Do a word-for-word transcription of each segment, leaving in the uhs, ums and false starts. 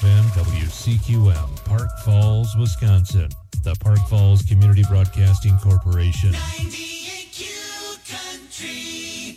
F M, W C Q M, Park Falls, Wisconsin. The Park Falls Community Broadcasting Corporation. ninety-eight Q Country.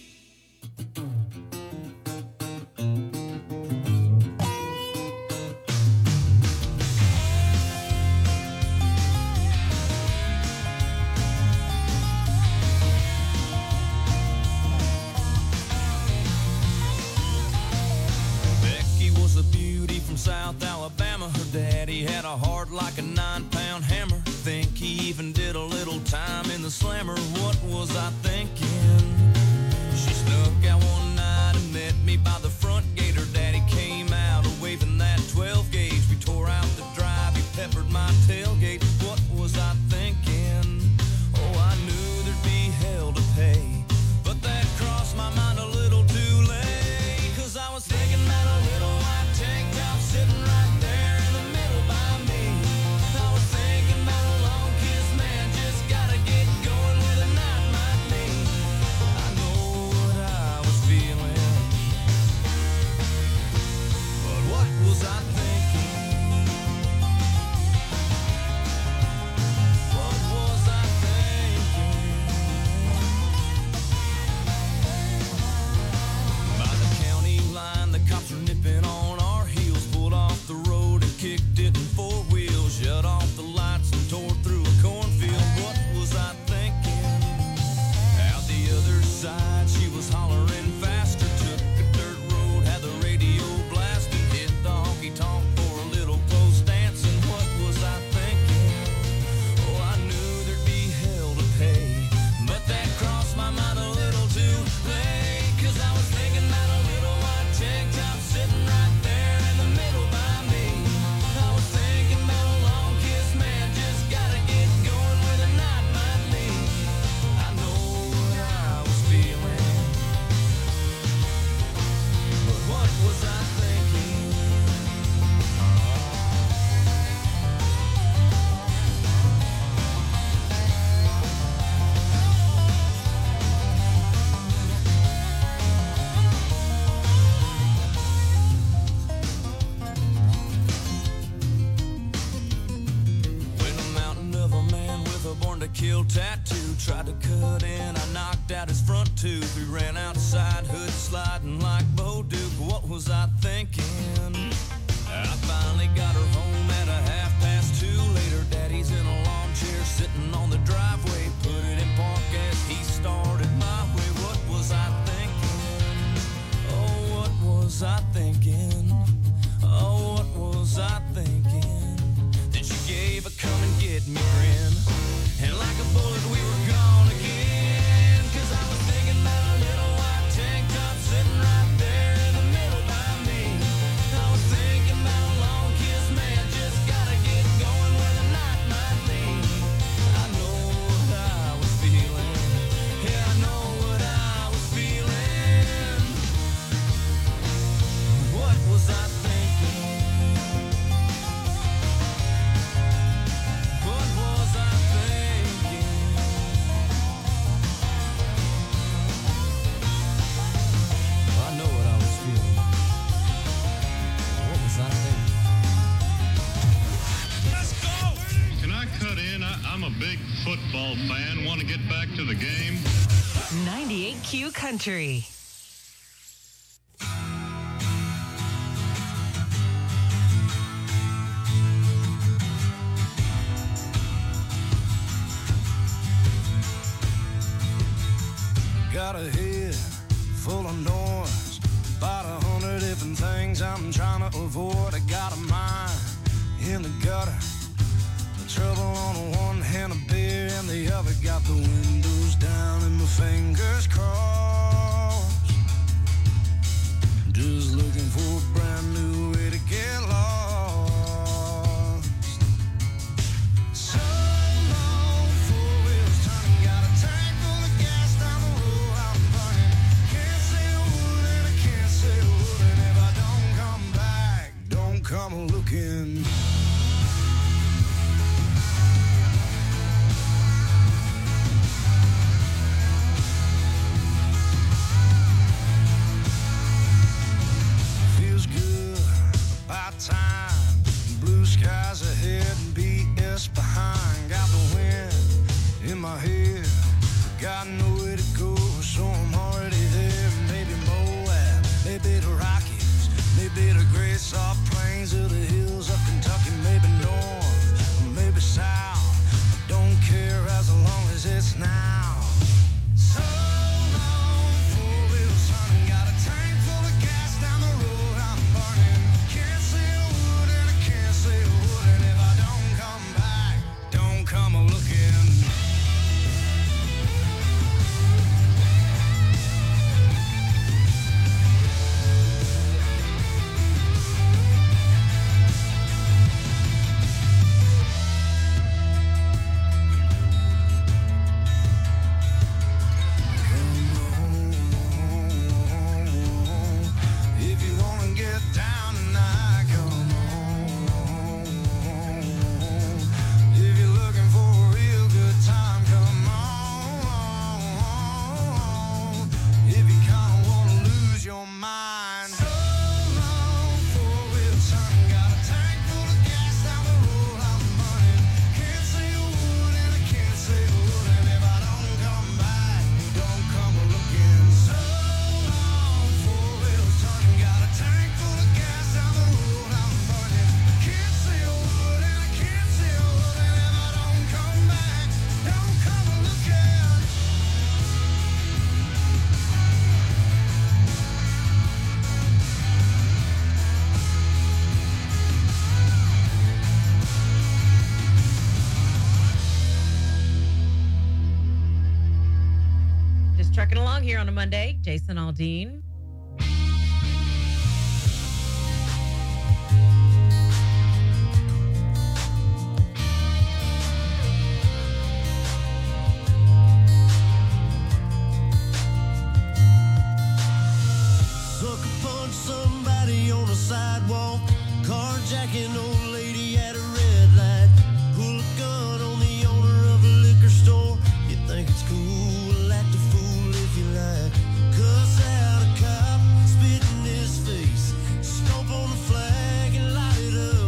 South Alabama, her daddy had a heart like a nine-pound hammer. Think he even did a little time in the slammer. What was I thinking? She snuck out one night and met me by the front gate. Her daddy came out waving that twelve gauge. We tore out the drive, he peppered my tailgate. What was I thinking? Oh, I knew there'd be hell to pay, but that crossed my mind a little too late. Cause I was thinking that a little white tank top sitting right there in the middle by me. I was thinking about a long kiss, man, just gotta get going where the night might be. I know what I was feeling, but what was I thinking? What was I thinking? By the county line, the cops were nipping on our heels, pulled off the road and kicked it in four wheels, shut off the lights and tore through a cornfield. What was I thinking? Out the other side, she was hollering faster, took a dirt road, had the radio blasting, hit the honky-tonk for a little close dancing. What was I thinking? Oh, I knew there'd be hell to pay, but that crossed my mind a little too late. Cause I was thinking about a little white tank top sitting right there in the middle by me. I was thinking about a long kiss, man, just gotta get going where the night might be. I know what I was feeling, but what was I thinking? When a mountain of a man with a born to kill tattoo tried to cut in, I knocked out his front tooth. We ran outside, hood sliding like Bo Duke. What was I thinking? I finally got her home at a half past two. Later, daddy's in a lawn chair sitting on the driveway. Put it in park as he started my way. What was I thinking? Oh, what was I thinking? Oh, what was I thinking? Then she gave a come and get me grin, and like a bullet we were gone again. Cause I was thinking about a little white tank top sitting right there in the middle by me. I was thinking about a long kiss, man, just gotta get going where the night might be. I know what I was feeling, yeah, I know what I was feeling. What was I thinking? What was I thinking? I know what I was feeling. What was I thinking? Let's go! Can I cut in? I, I'm a big football fan. Want to get back to the game? ninety-eight Q Country. Got a head full of noise, about a hundred different things I'm trying to avoid. I got a mind in the gutter, the trouble on the one hand, a beer in the other. Got the windows down and my fingers crossed, just looking for a brand new way to get lost. So long, four wheels turning, got a tank full of gas down the road I'm burning. Can't say a word and I can't say a word, and if I don't come back, don't here on a Monday. Jason Aldean. Sucker punch somebody on a sidewalk, carjacking old lady at a red light, pull a gun on the owner of a liquor store. You think it's cool, act a fool if you like, cuss out a cop, spit in his face, stomp on the flag and light it up.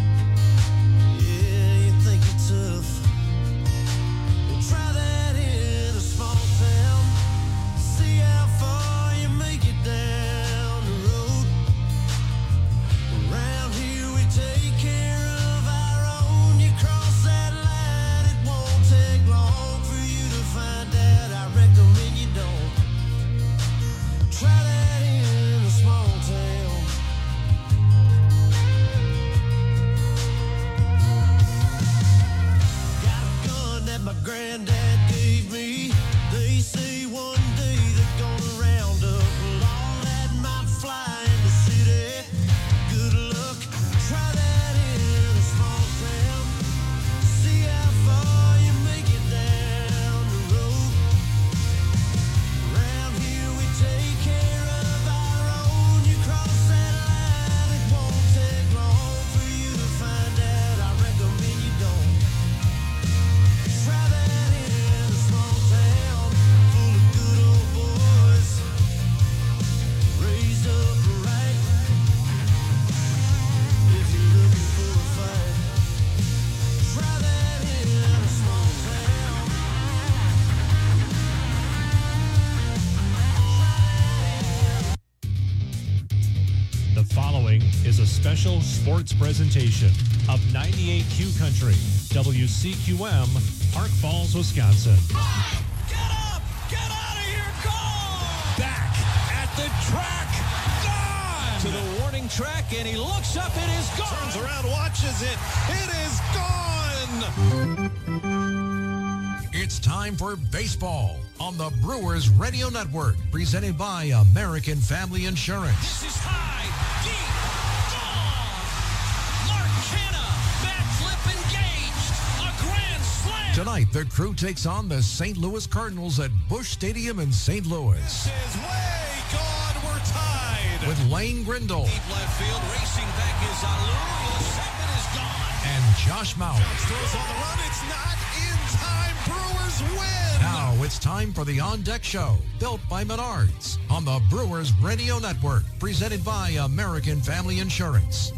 Yeah, you think you're tough. Well, try that in a small town, see how far you make it down the road. Around here we take care of our own. You cross that line, it won't take long for you to find out. I recommend you don't. Try that in a small town. Got a gun that my granddad gave me. They say one day they're gonna round up all that might fly in the city. Good luck, try that in a small town. See how far you make it down the road. Around here we take care of our own. You cross that line, it won't take long for you to find out. I recommend you don't. Try that in a small town full of good old boys, raised up right. If you're looking for a fight, try that in a small town. The following is a special sports presentation of ninety-eight Q Country, W C Q M, Park Falls, Wisconsin. Get up! Get out of here! Go! Back at the track. Gone! To the warning track, and he looks up. It is gone. Turns around, watches it. It is gone. It's time for baseball on the Brewers Radio Network, presented by American Family Insurance. This is high, deep, gone. Mark Canha, bat flip engaged. A grand slam. Tonight, the crew takes on the Saint Louis Cardinals at Busch Stadium in Saint Louis. This is way gone. We're tied. With Lane Grindle Deep left field, racing back is Alou. The second is gone. and Josh Mauer. Throws on the run. It's not in time. Brewers win. Now it's time for the On Deck Show, built by Menards, on the Brewers Radio Network, presented by American Family Insurance.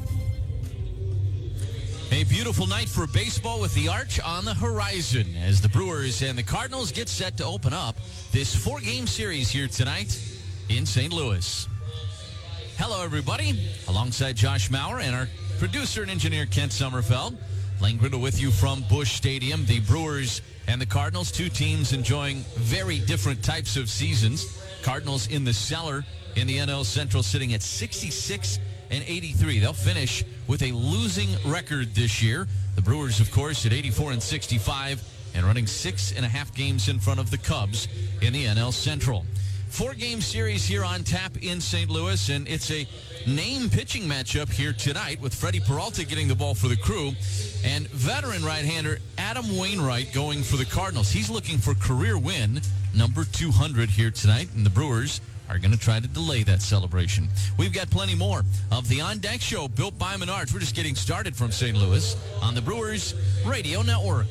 A beautiful night for baseball with the Arch on the horizon as the Brewers and the Cardinals get set to open up this four-game series here tonight in Saint Louis. Hello, everybody. Alongside Josh Mauer and our producer and engineer, Kent Sommerfeld. Lane Grindle with you from Busch Stadium. The Brewers and the Cardinals, two teams enjoying very different types of seasons. Cardinals in the cellar in the N L Central, sitting at sixty-six and eighty-three. They'll finish with a losing record this year. The Brewers, of course, at eighty-four and sixty-five and running six and a half games in front of the Cubs in the N L Central. Four-game series here on tap in Saint Louis, and it's a name pitching matchup here tonight with Freddie Peralta getting the ball for the Crew and veteran right-hander Adam Wainwright going for the Cardinals. He's looking for career win number two hundred here tonight, and the Brewers are going to try to delay that celebration. We've got plenty more of the On Deck Show built by Menards. We're just getting started from Saint Louis on the Brewers Radio Network.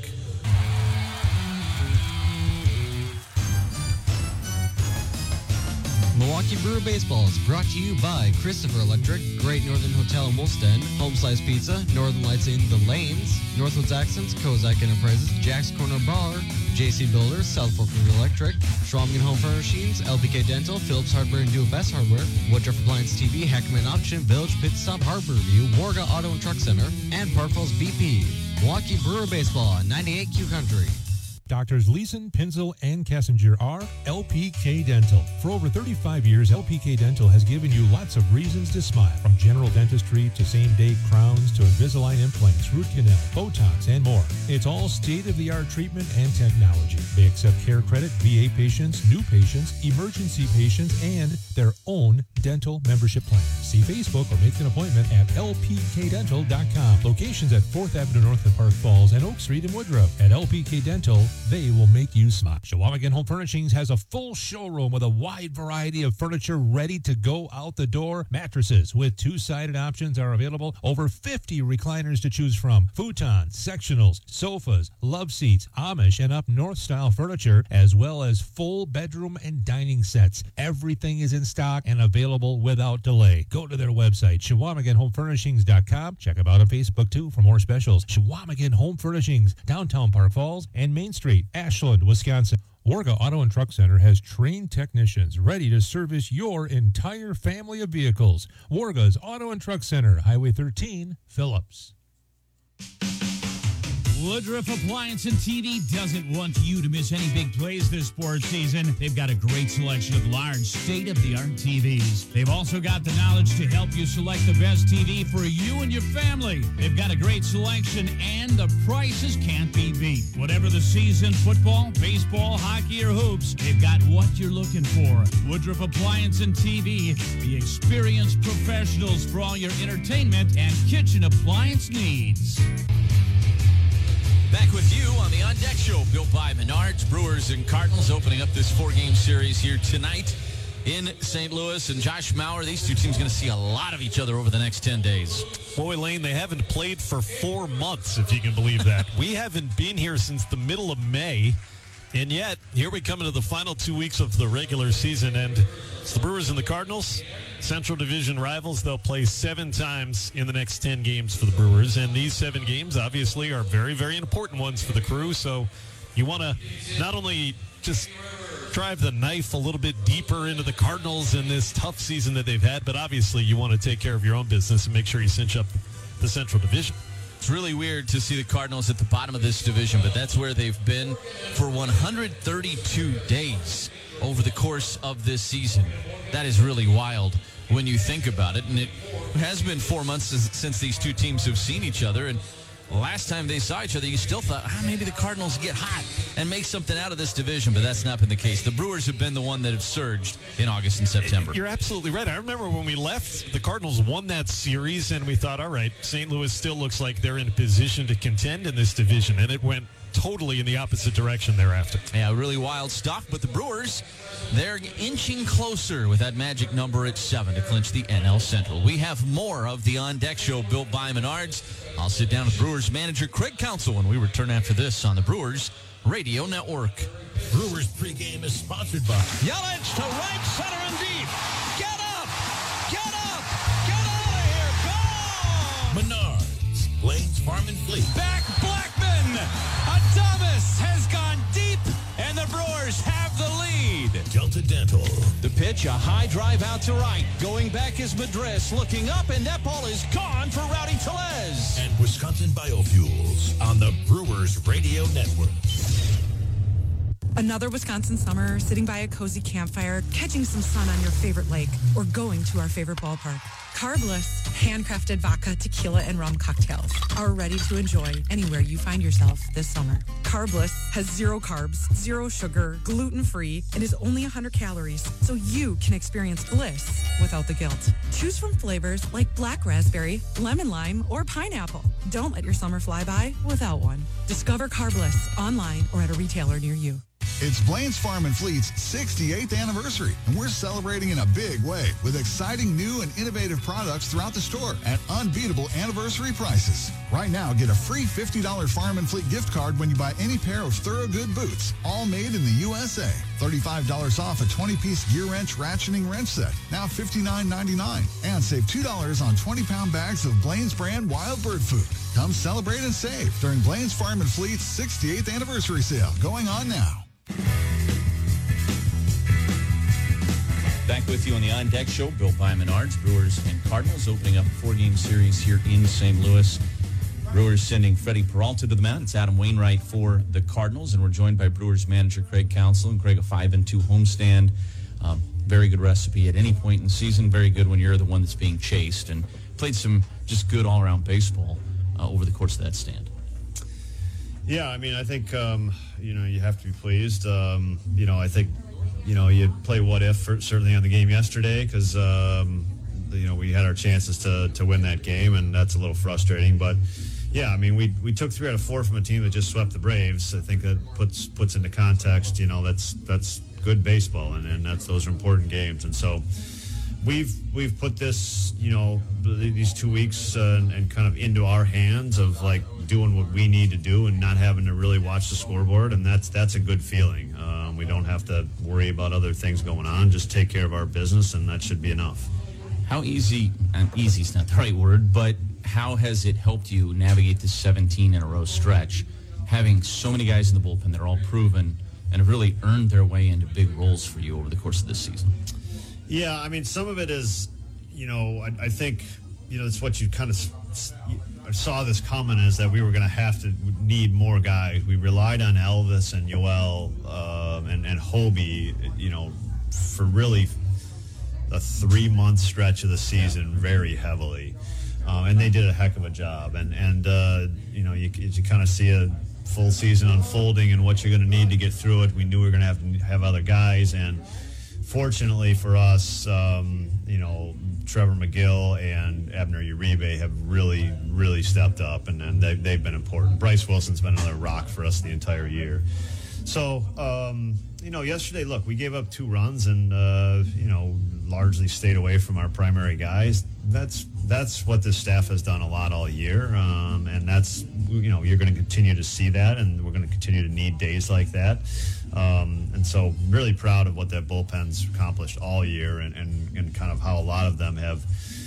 Milwaukee Brewer Baseball is brought to you by Christopher Electric, Great Northern Hotel in Woolstead, Home Slice Pizza, Northern Lights in The Lanes, Northwoods Accents, Kozak Enterprises, Jack's Corner Bar, J C Builders, South Fork Electric, Schwamigan Home Furnishings, L P K Dental, Phillips Hardware and Do It Best Hardware, Woodruff Appliance T V, Hackman Auction, Village Pit Stop, Harbor View, Warga Auto and Truck Center, and Park Falls B P. Milwaukee Brewer Baseball on ninety-eight Q Country. Doctors Leeson, Pinzel, and Kessinger are L P K Dental. For over thirty-five years, L P K Dental has given you lots of reasons to smile. From general dentistry to same-day crowns to Invisalign implants, root canal, Botox, and more. It's all state-of-the-art treatment and technology. They accept care credit, V A patients, new patients, emergency patients, and their own dental membership plan. See Facebook or make an appointment at L P K dental dot com. Locations at fourth Avenue North in Park Falls and Oak Street in Woodruff. At L P K Dental, they will make you smile. Shawamigan Home Furnishings has a full showroom with a wide variety of furniture ready to go out the door. Mattresses with two-sided options are available. Over fifty recliners to choose from. Futons, sectionals, sofas, love seats, Amish and up north style furniture, as well as full bedroom and dining sets. Everything is in stock and available without delay. Go to their website, Shawamigan Home Furnishings dot com. Check them out on Facebook too for more specials. Shawamigan Home Furnishings, downtown Park Falls and Main Street, Ashland, Wisconsin. Warga Auto and Truck Center has trained technicians ready to service your entire family of vehicles. Warga's Auto and Truck Center, Highway thirteen, Phillips. Woodruff Appliance and T V doesn't want you to miss any big plays this sports season. They've got a great selection of large, state-of-the-art T Vs. They've also got the knowledge to help you select the best T V for you and your family. They've got a great selection, and the prices can't be beat. Whatever the season, football, baseball, hockey, or hoops, they've got what you're looking for. Woodruff Appliance and T V, the experienced professionals for all your entertainment and kitchen appliance needs. Back with you on the On Deck Show, built by Menards. Brewers and Cardinals opening up this four-game series here tonight in Saint Louis. And Josh Mauer, these two teams going to see a lot of each other over the next ten days. Boy, Lane, they haven't played for four months, if you can believe that. We haven't been here since the middle of May. And yet, here we come into the final two weeks of the regular season, and it's the Brewers and the Cardinals, Central Division rivals. They'll play seven times in the next ten games for the Brewers, and these seven games, obviously, are very, very important ones for the Crew, so you want to not only just drive the knife a little bit deeper into the Cardinals in this tough season that they've had, but obviously you want to take care of your own business and make sure you cinch up the Central Division. It's really weird to see the Cardinals at the bottom of this division, but that's where they've been for one hundred thirty-two days over the course of this season. That is really wild when you think about it, and it has been four months since these two teams have seen each other, and last time they saw each other, you still thought, ah, maybe the Cardinals get hot and make something out of this division, but that's not been the case. The Brewers have been the one that have surged in August and September. You're absolutely right. I remember when we left, the Cardinals won that series, and we thought, all right, Saint Louis still looks like they're in a position to contend in this division, and it went totally in the opposite direction thereafter. Yeah, really wild stuff, but the Brewers, they're inching closer with that magic number at seven to clinch the N L Central. We have more of the On Deck Show built by Menards. I'll sit down with Brewers manager Craig Counsell when we return after this on the Brewers Radio Network. Brewers pregame is sponsored by Yelich to right, center, and deep. Get up! Get up! Get out of here! Go! Menards, Blaine's Farm and Fleet. Back Blackman! Adames has gone deep, and the Brewers have the lead. Delta Dental. The pitch, a high drive out to right. Going back is Madras, looking up, and that ball is gone for Rowdy Tellez. And Wisconsin Biofuels on the Brewers Radio Network. Another Wisconsin summer, sitting by a cozy campfire, catching some sun on your favorite lake, or going to our favorite ballpark. Carbless, handcrafted vodka, tequila, and rum cocktails are ready to enjoy anywhere you find yourself this summer. Carbless has zero carbs, zero sugar, gluten-free, and is only one hundred calories, so you can experience bliss without the guilt. Choose from flavors like black raspberry, lemon lime, or pineapple. Don't let your summer fly by without one. Discover Carbless online or at a retailer near you. It's Blaine's Farm and Fleet's sixty-eighth anniversary, and we're celebrating in a big way with exciting new and innovative products throughout the store at unbeatable anniversary prices. Right now, get a free fifty dollars Farm and Fleet gift card when you buy any pair of Thorogood boots, all made in the U S A. thirty-five dollars off a twenty-piece gear wrench ratcheting wrench set, now fifty-nine ninety-nine. And save two dollars on twenty-pound bags of Blaine's brand wild bird food. Come celebrate and save during Blaine's Farm and Fleet's sixty-eighth anniversary sale, going on now. Back with you on the On Deck Show, built by Menards. Brewers and Cardinals opening up a four-game series here in Saint Louis. Brewers sending Freddie Peralta to the mound. It's Adam Wainwright for the Cardinals, and we're joined by Brewers manager Craig Counsell. And Craig, a five and two homestand. Um, very good recipe at any point in the season. Very good when you're the one that's being chased. And played some just good all-around baseball uh, over the course of that stand. Yeah, I mean, I think, um, you know, you have to be pleased. Um, you know, I think, you know, you play what if for, certainly on the game yesterday because, um, you know, we had our chances to, to win that game, and that's a little frustrating. But, yeah, I mean, we we took three out of four from a team that just swept the Braves. I think that puts puts into context, you know, that's that's good baseball, and, and that's those are important games. And so we've we've put this, you know, these two weeks uh, and, and kind of into our hands of, like, doing what we need to do and not having to really watch the scoreboard, and that's that's a good feeling. Um, we don't have to worry about other things going on. Just take care of our business, and that should be enough. How easy, and easy is not the right word, but how has it helped you navigate this seventeen in a row stretch, having so many guys in the bullpen that are all proven and have really earned their way into big roles for you over the course of this season? Yeah, I mean, some of it is, you know, I, I think, you know, it's what you kind of I saw this coming is that we were going to have to need more guys. We relied on Elvis and Yoel um, and, and Hobie, you know, for really a three-month stretch of the season very heavily. Um, and they did a heck of a job. And, and uh, you know, you, you kind of see a full season unfolding and what you're going to need to get through it. We knew we were going to have to have other guys. And fortunately for us, um, you know, Trevor McGill and Abner Uribe have really, really stepped up, and, and they've, they've been important. Bryce Wilson's been another rock for us the entire year. So, um, you know, yesterday, look, we gave up two runs and, uh, you know, largely stayed away from our primary guys. That's that's what this staff has done a lot all year, um, and that's, you know, you're going to continue to see that, and we're going to continue to need days like that. Um, and so really proud of what that bullpen's accomplished all year and, and, and kind of how a lot of them have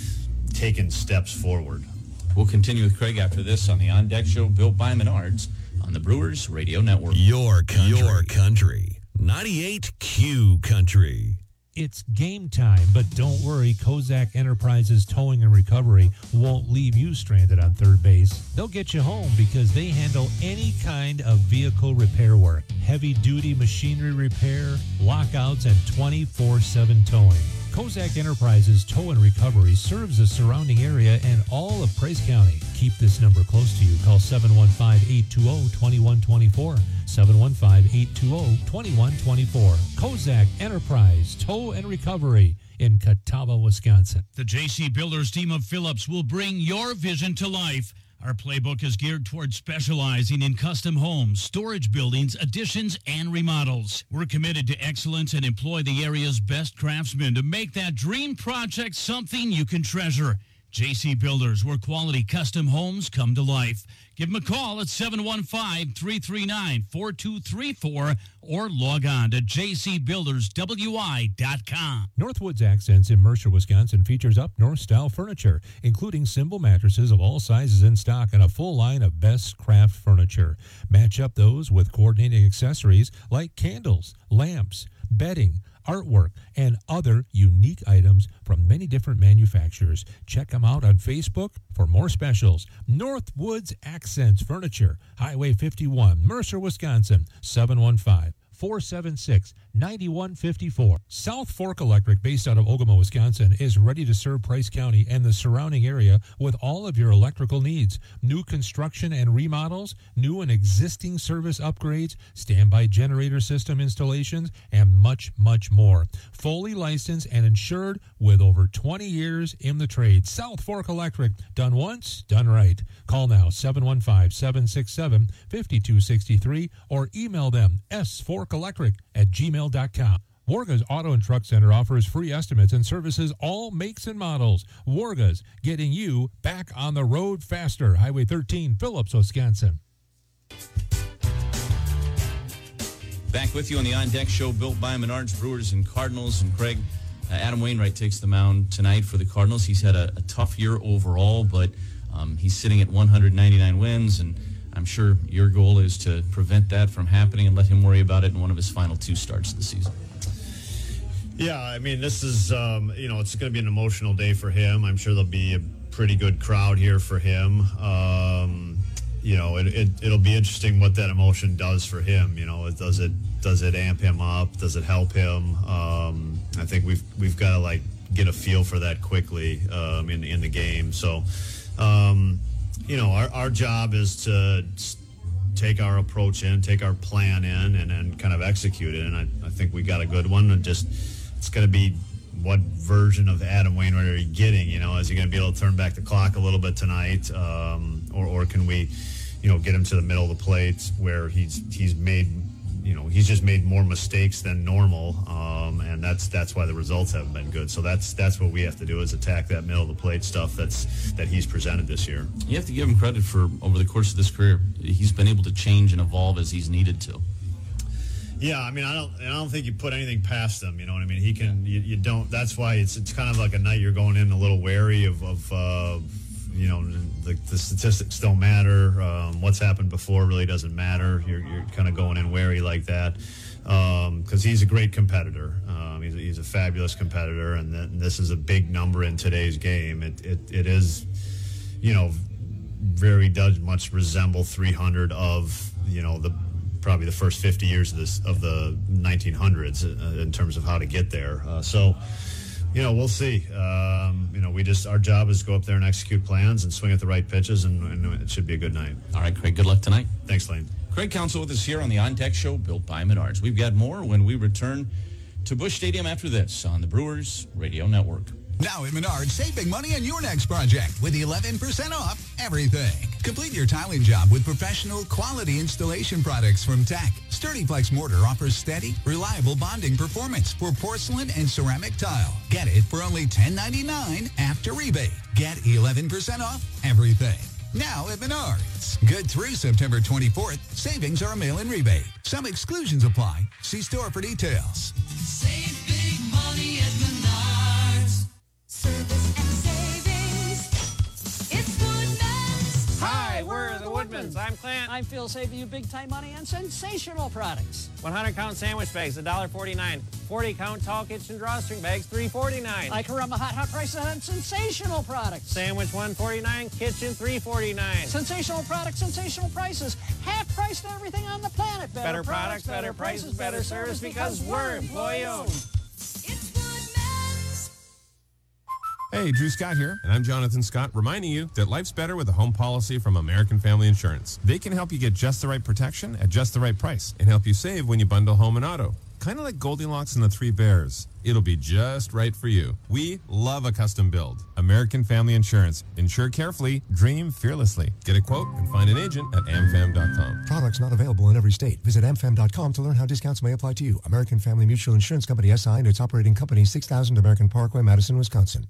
taken steps forward. We'll continue with Craig after this on the On Deck Show, built by Menards on the Brewers Radio Network. Your country. Your country. ninety-eight Q Country. It's game time, but don't worry, Kozak Enterprises Towing and Recovery won't leave you stranded on third base. They'll get you home because they handle any kind of vehicle repair work, heavy-duty machinery repair, lockouts, and twenty-four seven towing. Kozak Enterprises Tow and Recovery serves the surrounding area and all of Price County. Keep this number close to you. Call seven one five, eight two zero, two one two four. seven one five, eight two zero, two one two four. Kozak Enterprise Tow and Recovery in Catawba, Wisconsin. The J C Builders team of Phillips will bring your vision to life. Our playbook is geared towards specializing in custom homes, storage buildings, additions, and remodels. We're committed to excellence and employ the area's best craftsmen to make that dream project something you can treasure. J C Builders, where quality custom homes come to life. Give them a call at seven one five, three three nine, four two three four or log on to j c builders w i dot com. Northwoods Accents in Mercer, Wisconsin features up-north-style furniture, including Symbol mattresses of all sizes in stock and a full line of best craft furniture. Match up those with coordinating accessories like candles, lamps, bedding, artwork, and other unique items from many different manufacturers. Check them out on Facebook for more specials. Northwoods Accents Furniture, Highway fifty-one, Mercer, Wisconsin, seven one five, four seven six, nine one five four. South Fork Electric, based out of Ogama, Wisconsin, is ready to serve Price County and the surrounding area with all of your electrical needs. New construction and remodels, new and existing service upgrades, standby generator system installations, and much, much more. Fully licensed and insured with over twenty years in the trade. South Fork Electric, done once, done right. Call now, seven one five, seven six seven, five two six three, or email them s fork electric at gmail dot com. Warga's Auto and Truck Center offers free estimates and services all makes and models. Warga's, getting you back on the road faster. Highway thirteen, Phillips, Wisconsin. Back with you on the On Deck Show, built by Menards, Brewers, and Cardinals. And Craig, uh, Adam Wainwright takes the mound tonight for the Cardinals. He's had a, a tough year overall, but um, he's sitting at one hundred ninety-nine wins, and I'm sure your goal is to prevent that from happening and let him worry about it in one of his final two starts of the season. Yeah, I mean, this is, um, you know, it's going to be an emotional day for him. I'm sure there'll be a pretty good crowd here for him. Um, you know, it, it it'll be interesting what that emotion does for him. You know, does it does it amp him up? Does it help him? Um, I think we've we've got to like get a feel for that quickly um, in in the game. So, um, you know, our our job is to take our approach in, take our plan in, and and kind of execute it. And I, I think we got a good one. And just it's going to be what version of Adam Wainwright are you getting? You know, is he going to be able to turn back the clock a little bit tonight, um, or or can we, you know, get him to the middle of the plate where he's he's made, you know, he's just made more mistakes than normal, um, and that's that's why the results haven't been good. So that's that's what we have to do is attack that middle of the plate stuff that's that he's presented this year. You have to give him credit for over the course of this career, he's been able to change and evolve as he's needed to. Yeah, I mean, I don't, I don't think you put anything past him. You know what I mean? He can, you, you don't. That's why it's, it's kind of like a night you're going in a little wary of, of uh, you know, the, the statistics don't matter. Um, what's happened before really doesn't matter. You're, you're kind of going in wary like that because um, he's a great competitor. Um, he's, a, he's a fabulous competitor, and, th- and this is a big number in today's game. It, it, it is, you know, very does much resemble three hundred of, you know, the. probably the first fifty years of this of the nineteen hundreds uh, in terms of how to get there. Uh, so, you know, we'll see. Um, you know, we just our job is to go up there and execute plans and swing at the right pitches, and, and it should be a good night. All right, Craig. Good luck tonight. Thanks, Lane. Craig Counsell with us here on the On Deck Show, built by Menards. We've got more when we return to Busch Stadium after this on the Brewers Radio Network. Now at Menards, save big money on your next project with eleven percent off everything. Complete your tiling job with professional quality installation products from Tech. SturdyFlex Mortar offers steady, reliable bonding performance for porcelain and ceramic tile. Get it for only ten ninety-nine after rebate. Get eleven percent off everything. Now at Menards. Good through September twenty-fourth. Savings are a mail-in rebate. Some exclusions apply. See store for details. Save big money at Menards. Service and savings. It's Woodman's. Hi, we're the Woodmans. I'm Clint. I feel saving you big time money on sensational products. one hundred count sandwich bags, one dollar forty-nine. forty count tall kitchen drawstring bags, three forty-nine. I Caramba hot hot prices on sensational products. Sandwich one forty-nine, kitchen three forty-nine. Sensational products, sensational prices. Half price to everything on the planet. Better, better products, better prices, better service because we're employee owned. Hey, Drew Scott here, and I'm Jonathan Scott, reminding you that life's better with a home policy from American Family Insurance. They can help you get just the right protection at just the right price and help you save when you bundle home and auto. Kind of like Goldilocks and the Three Bears. It'll be just right for you. We love a custom build. American Family Insurance. Insure carefully, dream fearlessly. Get a quote and find an agent at am fam dot com. Products not available in every state. Visit am fam dot com to learn how discounts may apply to you. American Family Mutual Insurance Company, S I, and its operating company, six thousand American Parkway, Madison, Wisconsin.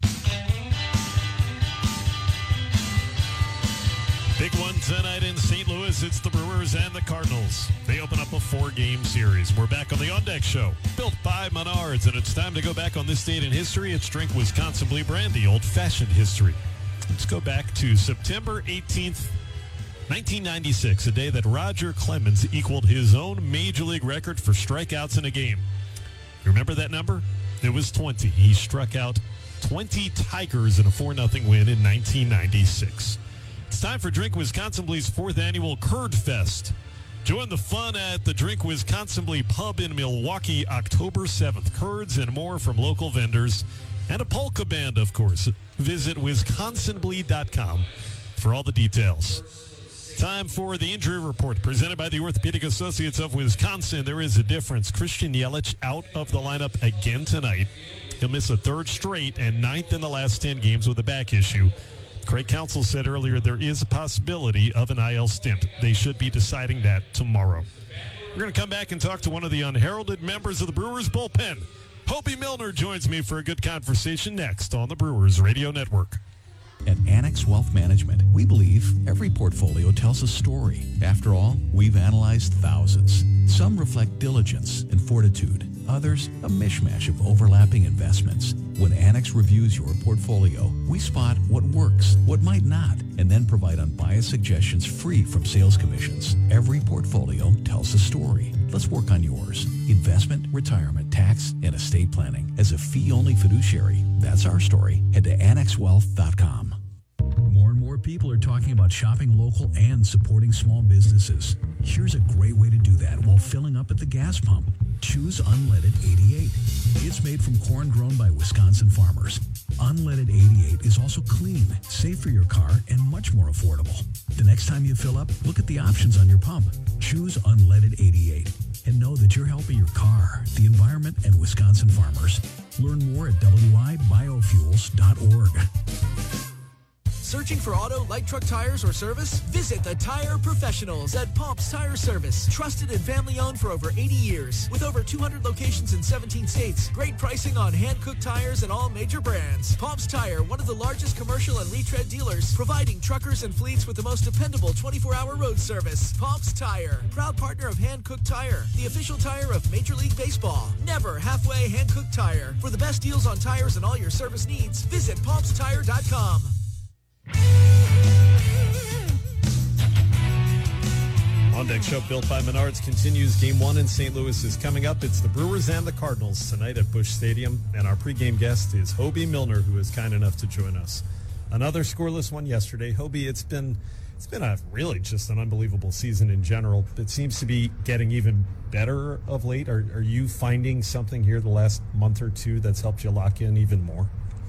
Big one tonight in Saint Louis. It's the Brewers and the Cardinals. They open up a four-game series. We're back on the On Deck Show, built by Menards, and it's time to go back on this date in history. It's Drink Wisconsin Blue Brandy, old-fashioned history. Let's go back to September eighteenth, nineteen ninety-six, a day that Roger Clemens equaled his own Major League record for strikeouts in a game. Remember that number? It was twenty. He struck out twenty Tigers in a four nothing win in nineteen ninety-six. It's time for Drink Wisconsin Blue's fourth annual Curd Fest. Join the fun at the Drink Wisconsin Blue Pub in Milwaukee, October seventh. Curds and more from local vendors and a polka band, of course. Visit wisconsin blue dot com for all the details. Time for the injury report presented by the Orthopedic Associates of Wisconsin. There is a difference. Christian Yelich out of the lineup again tonight. He'll miss a third straight and ninth in the last ten games with a back issue. Craig Counsell said earlier there is a possibility of an I L stint. They should be deciding that tomorrow. We're going to come back and talk to one of the unheralded members of the Brewers bullpen. Hopi Milner joins me for a good conversation next on the Brewers Radio Network. At Annex Wealth Management, we believe every portfolio tells a story. After all, we've analyzed thousands. Some reflect diligence and fortitude. Others, a mishmash of overlapping investments. When Annex reviews your portfolio, we spot what works, what might not, and then provide unbiased suggestions free from sales commissions. Every portfolio tells a story. Let's work on yours. Investment, retirement, tax, and estate planning. As a fee-only fiduciary, that's our story. Head to annex wealth dot com. More and more people are talking about shopping local and supporting small businesses. Here's a great way to do that while filling up at the gas pump. Choose Unleaded eighty-eight. It's made from corn grown by Wisconsin farmers. Unleaded eighty-eight is also clean, safe for your car, and much more affordable. The next time you fill up, look at the options on your pump. Choose Unleaded eighty-eight and know that you're helping your car, the environment, and Wisconsin farmers. Learn more at w i biofuels dot org. Searching for auto, light truck tires, or service? Visit the Tire Professionals at Pops Tire Service. Trusted and family owned for over eighty years. With over two hundred locations in seventeen states. Great pricing on hand-cooked tires and all major brands. Pops Tire, one of the largest commercial and retread dealers, providing truckers and fleets with the most dependable twenty-four hour road service. Pops Tire, proud partner of Hand-Cooked Tire, the official tire of Major League Baseball. Never halfway Hand-Cooked Tire. For the best deals on tires and all your service needs, visit pops tire dot com. On Deck Show built by Menards continues. Game one in Saint Louis is coming up. It's the Brewers and the Cardinals tonight at Busch Stadium. And our pregame guest is Hobie Milner, who is kind enough to join us. Another scoreless one yesterday. Hobie, it's been it's been a really just an unbelievable season in general. It seems to be getting even better of late. Are, are you finding something here the last month or two that's helped you lock in even more?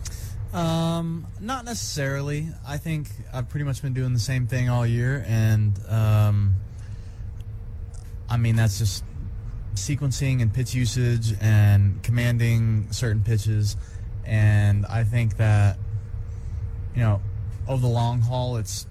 Um, not necessarily. I think I've pretty much been doing the same thing all year, and um, I mean that's just sequencing and pitch usage and commanding certain pitches, and I think that you know over the long haul, it's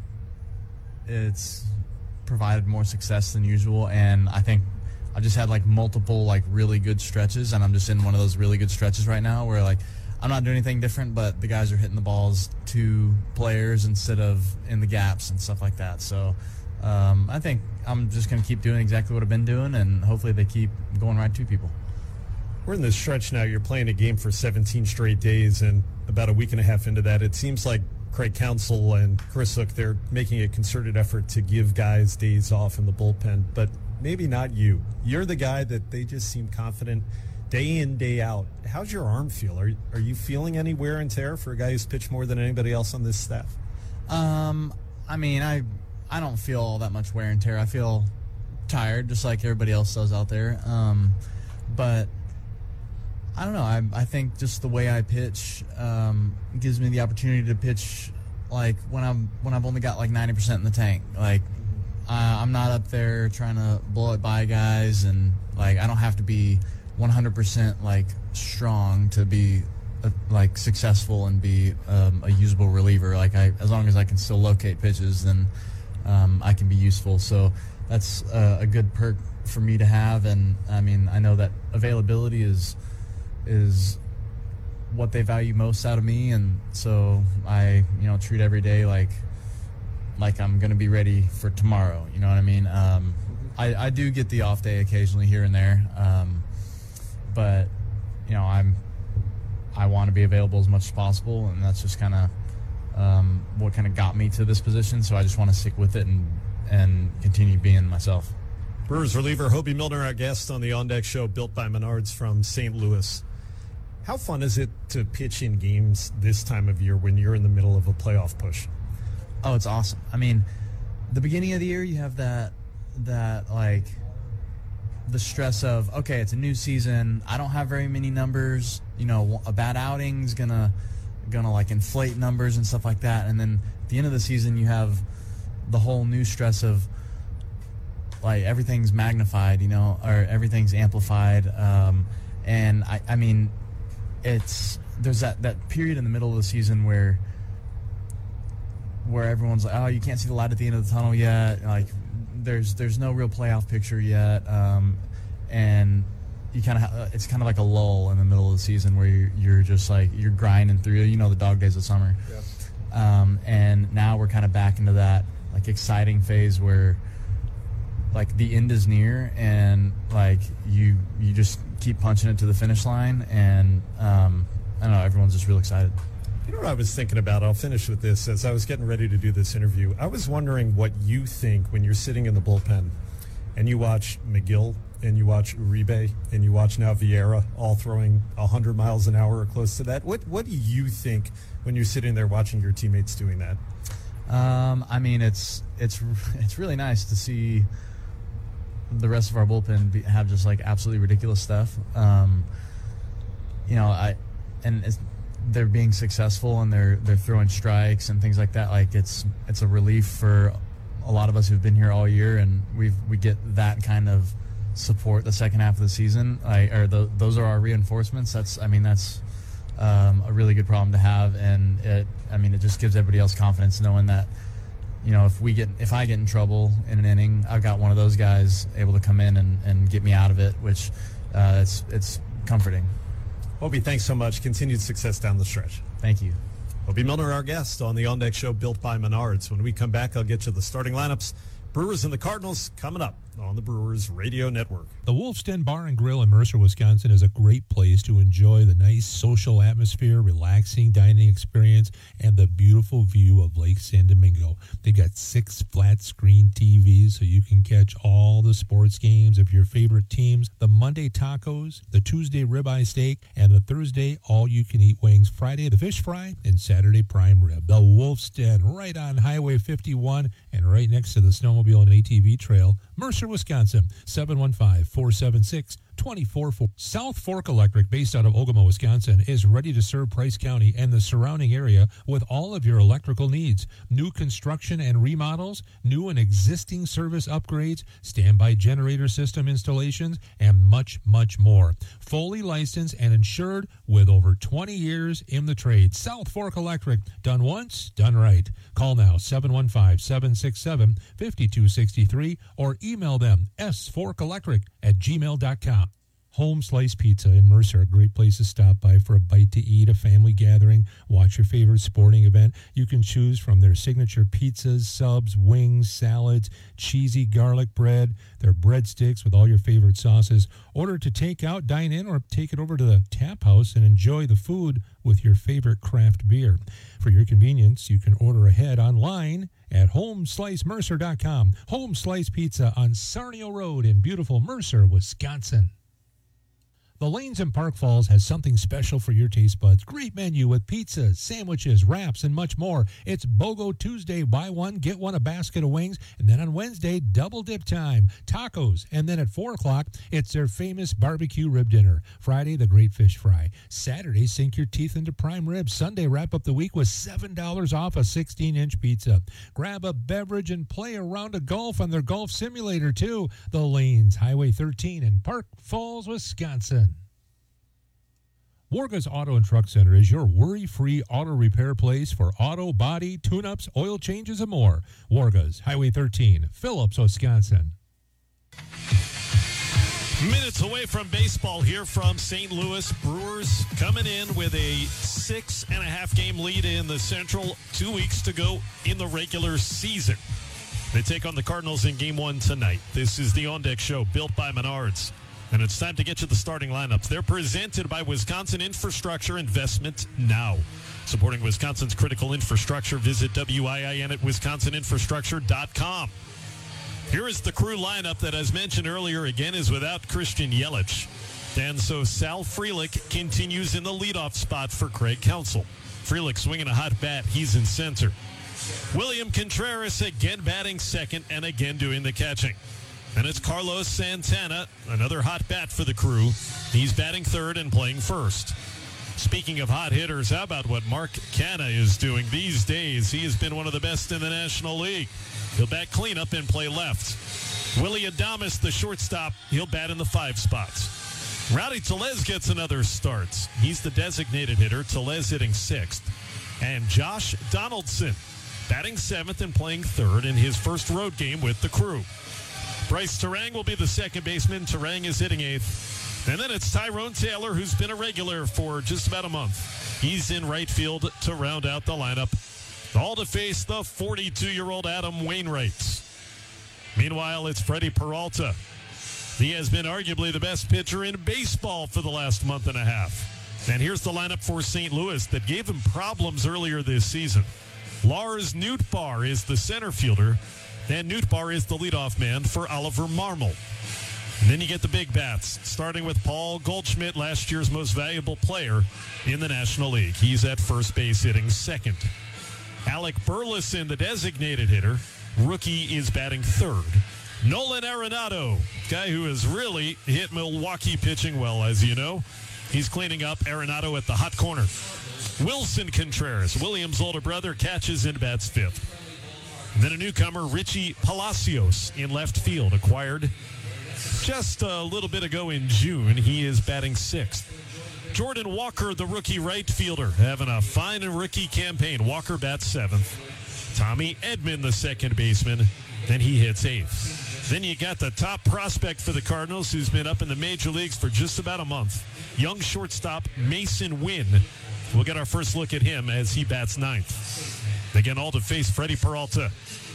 it's provided more success than usual, and I think I just had like multiple like really good stretches, and I'm just in one of those really good stretches right now where like. I'm not doing anything different, but the guys are hitting the balls to players instead of in the gaps and stuff like that. So um, I think I'm just going to keep doing exactly what I've been doing, and hopefully they keep going right to people. We're in this stretch now. You're playing a game for seventeen straight days, and about a week and a half into that, it seems like Craig Counsell and Chris Hook, they're making a concerted effort to give guys days off in the bullpen, but maybe not you. You're the guy that they just seem confident day in, day out. How's your arm feel? Are, are you feeling any wear and tear for a guy who's pitched more than anybody else on this staff? Um, I mean, I I don't feel all that much wear and tear. I feel tired, just like everybody else does out there. Um, but I don't know. I I think just the way I pitch um, gives me the opportunity to pitch like when I'm when I've only got like ninety percent in the tank. Like uh, I'm not up there trying to blow it by guys, and like I don't have to be one hundred percent like strong to be uh, like successful and be um, a usable reliever. Like I, as long as I can still locate pitches, then um, I can be useful. So that's uh, a good perk for me to have. And I mean, I know that availability is is what they value most out of me, and so I, you know, treat every day like like I'm going to be ready for tomorrow. You know what I mean? Um, I, I do get the off day occasionally here and there. Um, But, you know, I'm, I want to be available as much as possible, and that's just kind of um, what kind of got me to this position. So I just want to stick with it and and continue being myself. Brewers reliever Hobie Milner, our guest on the On Deck Show, built by Menards from Saint Louis. How fun is it to pitch in games this time of year when you're in the middle of a playoff push? Oh, it's awesome. I mean, the beginning of the year, you have that that like. the stress of, okay, it's a new season. I don't have very many numbers. You know, a bad outing's gonna gonna like inflate numbers and stuff like that. And then at the end of the season, you have the whole new stress of like everything's magnified, you know, or everything's amplified. Um, and I, I mean, it's there's that, that period in the middle of the season where where everyone's like, oh, you can't see the light at the end of the tunnel yet. Like. There's there's no real playoff picture yet, um, and you kind of ha- it's kind of like a lull in the middle of the season where you're, you're just like you're grinding through, you know, the dog days of summer. Yep. Um, and now we're kind of back into that like exciting phase where like the end is near, and like you you just keep punching it to the finish line, and um, I don't know, everyone's just real excited. You know what I was thinking about? I'll finish with this. As I was getting ready to do this interview, I was wondering what you think when you're sitting in the bullpen and you watch McGill and you watch Uribe and you watch now Vieira all throwing one hundred miles an hour or close to that. What What do you think when you're sitting there watching your teammates doing that? Um, I mean, it's it's it's really nice to see the rest of our bullpen be, have just like absolutely ridiculous stuff. Um, you know, I and it's, they're being successful and they're they're throwing strikes and things like that. Like it's it's a relief for a lot of us who've been here all year, and we've we get that kind of support the second half of the season. I, or the, those are our reinforcements. That's I mean that's um, a really good problem to have, and it I mean it just gives everybody else confidence knowing that, you know, if we get if I get in trouble in an inning, I've got one of those guys able to come in and, and get me out of it, which uh, it's it's comforting. Obie, thanks so much. Continued success down the stretch. Thank you. Obie Milner, our guest on the On Deck Show, built by Menards. When we come back, I'll get you the starting lineups. Brewers and the Cardinals coming up on the Brewers Radio Network. The Wolf's Den Bar and Grill in Mercer, Wisconsin is a great place to enjoy the nice social atmosphere, relaxing dining experience, and the beautiful view of Lake San Domingo. They got six flat screen T Vs so you can catch all the sports games of your favorite teams, the Monday tacos, the Tuesday ribeye steak, and the Thursday all-you-can-eat wings, Friday the fish fry, and Saturday prime rib. The Wolf's Den, right on Highway fifty-one and right next to the snowmobile and A T V trail, Mercer, Wisconsin, seven one five, four seven six, two four four. South Fork Electric, based out of Ogama, Wisconsin, is ready to serve Price County and the surrounding area with all of your electrical needs. New construction and remodels, new and existing service upgrades, standby generator system installations, and much, much more. Fully licensed and insured with over twenty years in the trade. South Fork Electric, done once, done right. Call now, seven one five, seven six seven, five two six three, or email them, s fork electric at gmail dot com. Home Slice Pizza in Mercer, a great place to stop by for a bite to eat, a family gathering, watch your favorite sporting event. You can choose from their signature pizzas, subs, wings, salads, cheesy garlic bread, their breadsticks with all your favorite sauces. Order to take out, dine in, or take it over to the tap house and enjoy the food with your favorite craft beer. For your convenience, you can order ahead online at home slice mercer dot com. Home Slice Pizza on Sarnio Road in beautiful Mercer, Wisconsin. The Lanes in Park Falls has something special for your taste buds. Great menu with pizzas, sandwiches, wraps, and much more. It's BOGO Tuesday, buy one, get one, a basket of wings. And then on Wednesday, double dip time, tacos. And then at four o'clock, it's their famous barbecue rib dinner. Friday, the great fish fry. Saturday, sink your teeth into prime ribs. Sunday, wrap up the week with seven dollars off a sixteen inch pizza. Grab a beverage and play a round of golf on their golf simulator, too. The Lanes, Highway thirteen in Park Falls, Wisconsin. Warga's Auto and Truck Center is your worry-free auto repair place for auto, body, tune-ups, oil changes, and more. Warga's, Highway thirteen, Phillips, Wisconsin. Minutes away from baseball here from Saint Louis. Brewers coming in with a six and a half game lead in the Central. Two weeks to go in the regular season. They take on the Cardinals in game one tonight. This is the On Deck Show, built by Menards. And it's time to get you the starting lineups. They're presented by Wisconsin Infrastructure Investment Now. Supporting Wisconsin's critical infrastructure, visit W I I N at wisconsin infrastructure dot com. Here is the crew lineup that, as mentioned earlier, again is without Christian Yelich. And so Sal Frelick continues in the leadoff spot for Craig Counsell. Frelick swinging a hot bat. He's in center. William Contreras again batting second and again doing the catching. And it's Carlos Santana, another hot bat for the crew. He's batting third and playing first. Speaking of hot hitters, how about what Mark Canha is doing these days? He has been one of the best in the National League. He'll bat cleanup and play left. Willie Adames, the shortstop, he'll bat in the five spots. Rowdy Tellez gets another start. He's the designated hitter. Tellez hitting sixth. And Josh Donaldson batting seventh and playing third in his first road game with the crew. Bryce Terang will be the second baseman. Terang is hitting eighth. And then it's Tyrone Taylor, who's been a regular for just about a month. He's in right field to round out the lineup. All to face the forty-two-year-old Adam Wainwright. Meanwhile, it's Freddie Peralta. He has been arguably the best pitcher in baseball for the last month and a half. And here's the lineup for Saint Louis that gave him problems earlier this season. Lars Nootbaar is the center fielder. And Nootbaar is the leadoff man for Oliver Marmol. And then you get the big bats, starting with Paul Goldschmidt, last year's most valuable player in the National League. He's at first base hitting second. Alec Burleson, the designated hitter. Rookie is batting third. Nolan Arenado, guy who has really hit Milwaukee pitching well, as you know. He's cleaning up. Arenado at the hot corner. Wilson Contreras, Williams' older brother, catches and bats fifth. Then a newcomer, Richie Palacios, in left field, acquired just a little bit ago in June. He is batting sixth. Jordan Walker, the rookie right fielder, having a fine rookie campaign. Walker bats seventh. Tommy Edman, the second baseman, then he hits eighth. Then you got the top prospect for the Cardinals, who's been up in the major leagues for just about a month. Young shortstop Mason Wynn. We'll get our first look at him as he bats ninth. Again, all to face Freddie Peralta.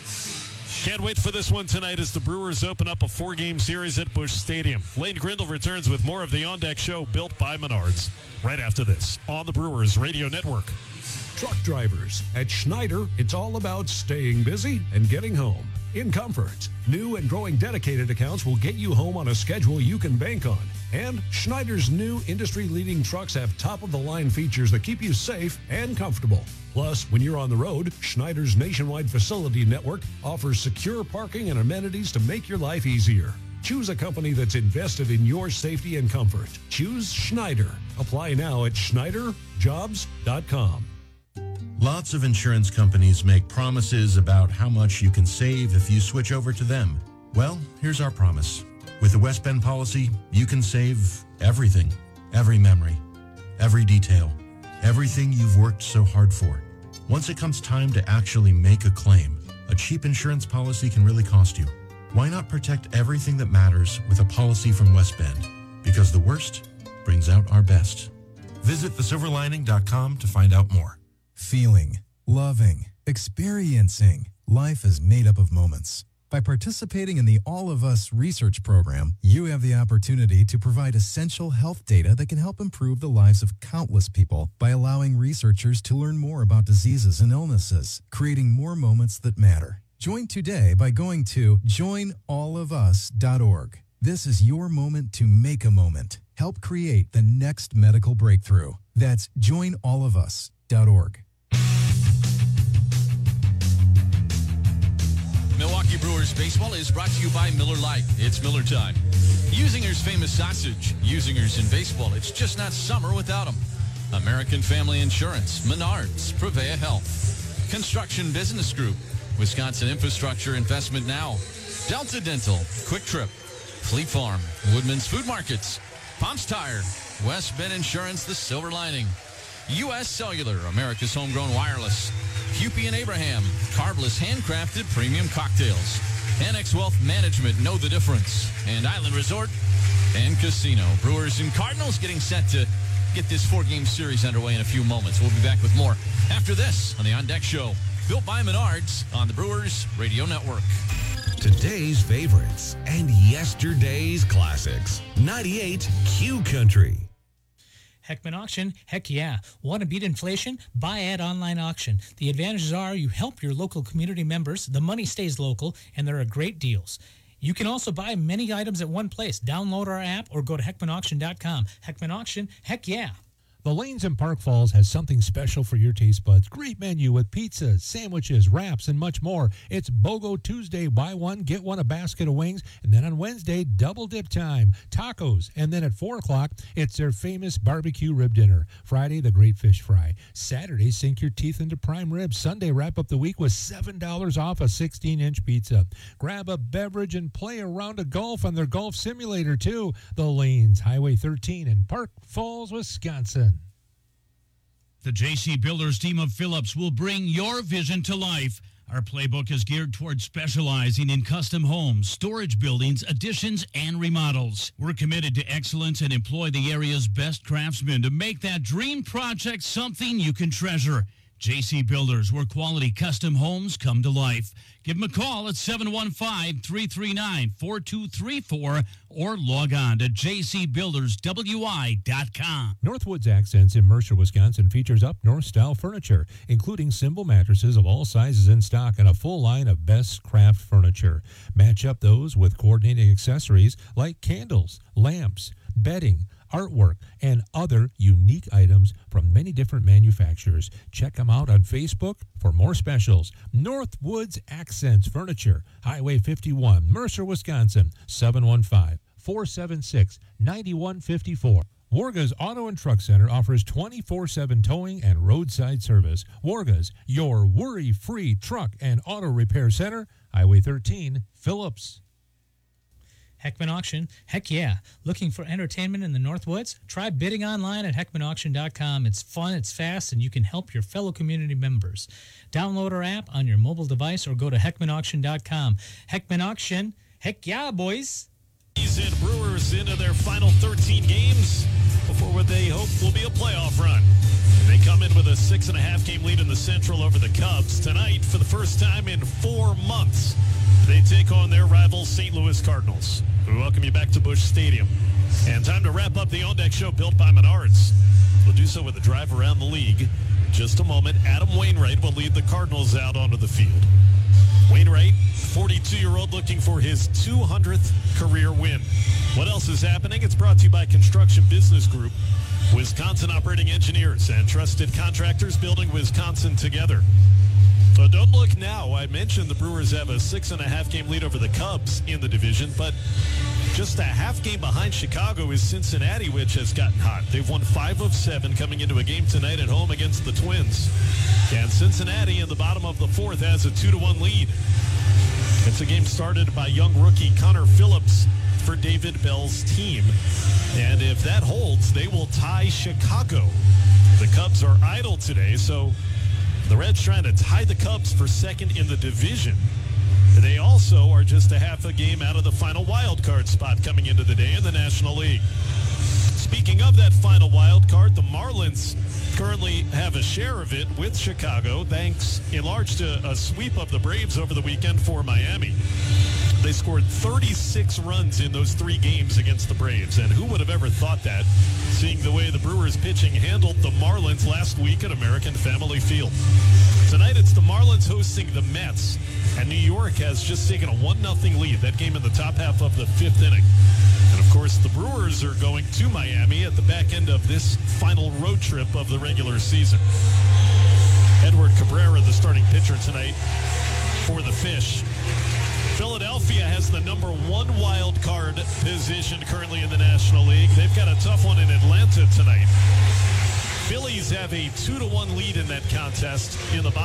Can't wait for this one tonight as the Brewers open up a four-game series at Busch Stadium. Lane Grindle returns with more of the On Deck Show built by Menards right after this on the Brewers Radio Network. Truck drivers, at Schneider, it's all about staying busy and getting home in comfort. New and growing dedicated accounts will get you home on a schedule you can bank on. And Schneider's new industry-leading trucks have top-of-the-line features that keep you safe and comfortable. Plus, when you're on the road, Schneider's nationwide facility network offers secure parking and amenities to make your life easier. Choose a company that's invested in your safety and comfort. Choose Schneider. Apply now at Schneider Jobs dot com. Lots of insurance companies make promises about how much you can save if you switch over to them. Well, here's our promise. With the West Bend policy, you can save everything, every memory, every detail, everything you've worked so hard for. Once it comes time to actually make a claim, a cheap insurance policy can really cost you. Why not protect everything that matters with a policy from West Bend? Because the worst brings out our best. Visit the silver lining dot com to find out more. Feeling, loving, experiencing. Life is made up of moments. By participating in the All of Us research program, you have the opportunity to provide essential health data that can help improve the lives of countless people by allowing researchers to learn more about diseases and illnesses, creating more moments that matter. Join today by going to join all of us dot org. This is your moment to make a moment. Help create the next medical breakthrough. That's join all of us dot org. Milwaukee Brewers baseball is brought to you by Miller Lite. It's Miller time. Usinger's famous sausage. Usinger's in baseball. It's just not summer without them. American Family Insurance. Menards. Prevea Health. Construction Business Group. Wisconsin Infrastructure Investment Now. Delta Dental. Quick Trip. Fleet Farm. Woodman's Food Markets. Pomps Tire. West Bend Insurance. The Silver Lining. U S Cellular. America's Homegrown Wireless. Hupy and Abraham, carbless handcrafted premium cocktails. Annex Wealth Management, know the difference. And Island Resort and Casino. Brewers and Cardinals getting set to get this four-game series underway in a few moments. We'll be back with more after this on the On Deck Show, built by Menards on the Brewers Radio Network. Today's favorites and yesterday's classics. ninety-eight Q Country. Heckman Auction, heck yeah. Want to beat inflation? Buy at online auction. The advantages are you help your local community members, the money stays local, and there are great deals. You can also buy many items at one place. Download our app or go to heckman auction dot com. Heckman Auction, heck yeah. The Lanes in Park Falls has something special for your taste buds. Great menu with pizzas, sandwiches, wraps, and much more. It's BOGO Tuesday, buy one, get one, a basket of wings. And then on Wednesday, double dip time, tacos. And then at four o'clock, it's their famous barbecue rib dinner. Friday, the great fish fry. Saturday, sink your teeth into prime ribs. Sunday, wrap up the week with seven dollars off a sixteen-inch pizza. Grab a beverage and play a round of golf on their golf simulator, too. The Lanes, Highway thirteen in Park Falls, Wisconsin. The J C Builders team of Phillips will bring your vision to life. Our playbook is geared towards specializing in custom homes, storage buildings, additions, and remodels. We're committed to excellence and employ the area's best craftsmen to make that dream project something you can treasure. J C Builders, where quality custom homes come to life. Give them a call at seven one five, three three nine, four two three four or log on to j c builders w i dot com. Northwoods Accents in Mercer, Wisconsin features up-north style furniture, including Symbol mattresses of all sizes in stock and a full line of best craft furniture. Match up those with coordinating accessories like candles, lamps, bedding, artwork, and other unique items from many different manufacturers. Check them out on Facebook for more specials. Northwoods Accents Furniture, Highway fifty-one, Mercer, Wisconsin, seven one five, four seven six, nine one five four. Warga's Auto and Truck Center offers twenty-four seven towing and roadside service. Warga's, your worry-free truck and auto repair center, Highway thirteen, Phillips. Heckman Auction, heck yeah. Looking for entertainment in the Northwoods? Try bidding online at heckman auction dot com. It's fun, it's fast, and you can help your fellow community members. Download our app on your mobile device or go to heckman auction dot com. Heckman Auction, heck yeah, boys. And Brewers into their final thirteen games before what they hope will be a playoff run. They come in with a six and a half game lead in the Central over the Cubs. Tonight, for the first time in four months, they take on their rival Saint Louis Cardinals. We welcome you back to Busch Stadium. And time to wrap up the On Deck Show built by Menards. We'll do so with a drive around the league. In just a moment, Adam Wainwright will lead the Cardinals out onto the field. Wainwright, forty-two-year-old, looking for his two hundredth career win. What else is happening? It's brought to you by Construction Business Group, Wisconsin operating engineers and trusted contractors building Wisconsin together. So don't look now. I mentioned the Brewers have a six and a half game lead over the Cubs in the division, but just a half game behind Chicago is Cincinnati, which has gotten hot. They've won five of seven coming into a game tonight at home against the Twins. And Cincinnati in the bottom of the fourth has a two to one lead. It's a game started by young rookie Connor Phillips for David Bell's team. And if that holds, they will tie Chicago. The Cubs are idle today, so the Reds trying to tie the Cubs for second in the division. They also are just a half a game out of the final wild card spot coming into the day in the National League. Speaking of that final wild card, the Marlins currently have a share of it with Chicago, thanks in large to a sweep of the Braves over the weekend for Miami. They scored thirty-six runs in those three games against the Braves, and who would have ever thought that, seeing the way the Brewers pitching handled the Marlins last week at American Family Field. Tonight it's the Marlins hosting the Mets, and New York has just taken a one nothing lead. That game in the top half of the fifth inning. And of course, the Brewers are going to Miami at the back end of this final road trip of the regular season. Edward Cabrera, the starting pitcher tonight for the Fish. Philadelphia has the number one wild card position currently in the National League. They've got a tough one in Atlanta tonight. Phillies have a two to one lead in that contest in the bottom.